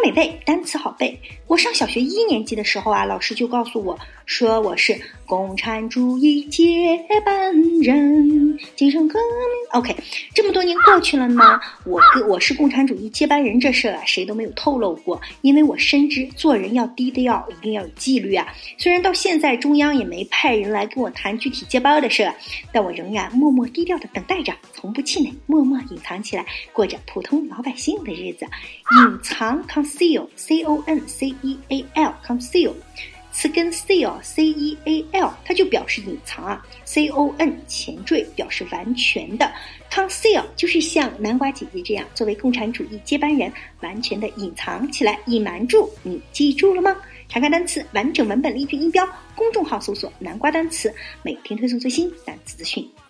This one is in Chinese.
美背，单词好背。我上小学1年级的时候啊，老师就告诉我说我是共产主义接班人，精神革命。OK， 这么多年过去了呢，我是共产主义接班人这事啊，谁都没有透露过，因为我深知做人要低调，一定要有纪律啊。虽然到现在中央也没派人来跟我谈具体接班的事，但我仍然默默低调的等待着，从不气馁，默默隐藏起来，过着普通老百姓的日子。隐藏 conceal C-O-N-C-E-A-L conceal， 词根 seal C-E-A-L 它就表示隐藏啊， C-O-N 前缀表示完全的， conceal 就是像南瓜姐姐这样作为共产主义接班人完全的隐藏起来，隐瞒住。你记住了吗？查看单词完整文本例句音标，公众号搜索南瓜单词，每天推送最新单词资讯。